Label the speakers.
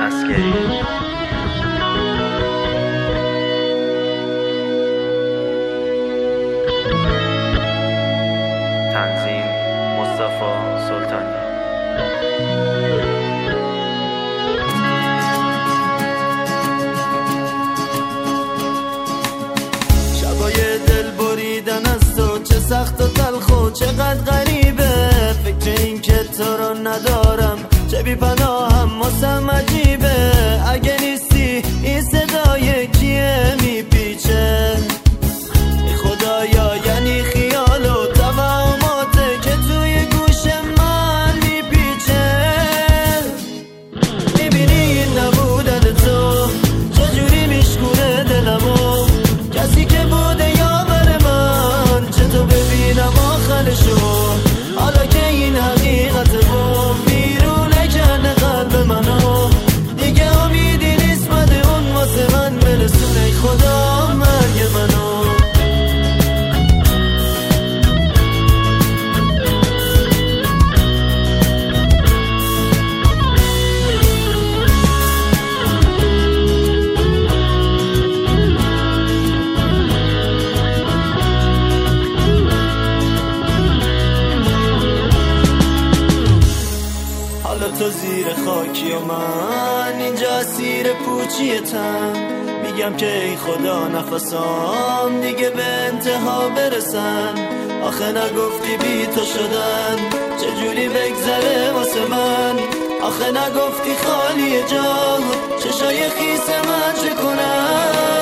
Speaker 1: عسکری. تنظیم مصطفی سلطانی.
Speaker 2: شبای دل بریدن از تو چه سخت و تلخ و چقدر غریبه، فکر این که تو رو ندارم چه بی پناهم واسم عجیبه. اگه نیستی این صدای کیه میپیچه؟ ای خدایا یعنی خیال و توهماته که توی گوش من میپیچه. میبینی این نبودن تو چجوری میشکونه دلمو، کسی که بوده یاور من چطور ببینم آخرشو. حالا که این حقیقت رو بیرونه کنه قلب منو، دیگه امیدی نیست مده اون واسه من برسونه. ای خدا مرگ منو. حالا تو زیر خاکی و من اینجا اسیر پوچیتم. میگم که ای خدا نفسام دیگه به انتها برسن. آخه نگفتی بی تو شدن چجوری بگذره واسه من؟ آخه نگفتی خالی جا چشای خیس من چه کنم؟